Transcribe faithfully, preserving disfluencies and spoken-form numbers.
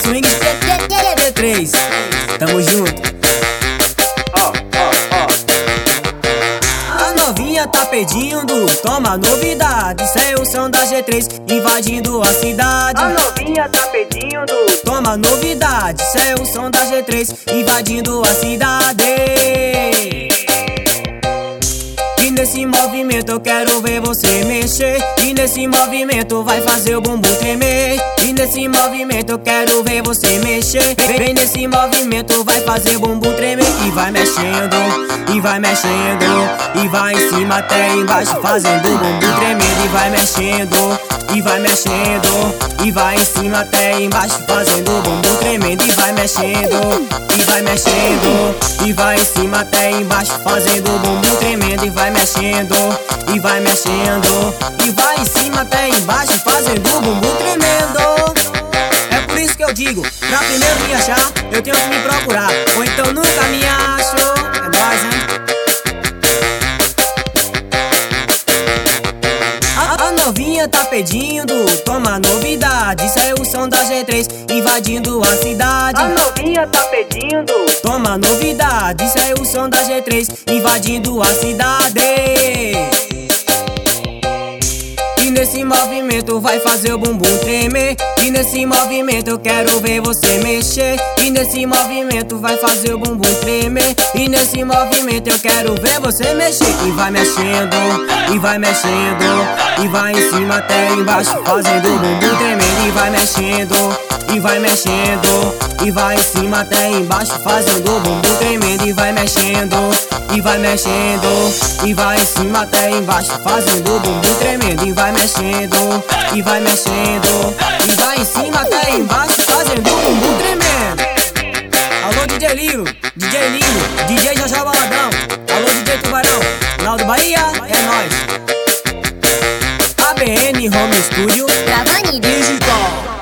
swing D três. Tamo junto. A novinha tá pedindo, toma novidade. Isso é o som da G três invadindo a cidade. A novinha tá pedindo, toma novidade. Isso é o som da G três invadindo a cidade. E nesse movimento eu quero ver você mexer. E nesse movimento vai fazer o bumbum tremer. E nesse movimento eu quero ver você mexer. Vem nesse movimento vai fazer o bumbum tremer. E vai mexendo, e vai mexendo, e vai em cima até embaixo fazendo o bumbum tremendo. E vai mexendo, e vai mexendo, e vai em cima até embaixo fazendo o bumbum tremendo. E vai mexendo, e vai mexendo, e vai em cima até embaixo fazendo o bumbum tremendo. E vai mexendo, e vai mexendo, e vai em cima até embaixo fazendo o bumbum tremendo. É por isso que eu digo, pra primeiro me achar, eu tenho que me procurar, ou então nunca me acho. É nóis, hein? A novinha tá pedindo, toma novidade. Isso é o som da G três invadindo a cidade. a novinha tá pedindo, Toma novidade, isso é o som da G três invadindo a cidade. E nesse movimento vai fazer o bumbum tremer. E nesse movimento eu quero ver você mexer. E nesse movimento vai fazer o bumbum tremer. E nesse movimento eu quero ver você mexer. E vai mexendo, e vai mexendo, e vai em cima até embaixo fazendo o bumbum tremendo. E vai mexendo, e vai mexendo, e vai em cima até embaixo fazendo o bumbum tremendo. E vai mexendo, e vai mexendo, e vai em cima até embaixo fazendo o bumbum tremendo. E vai mexendo, e vai mexendo, e vai em cima até embaixo fazendo o bumbum tremendo. Alô D J Lilo, D J Lilo, D J Jajá Baladão. Alô D J Tubarão, Naldo Bahia, é nóis. A B N Home Studio Gravando em Digital.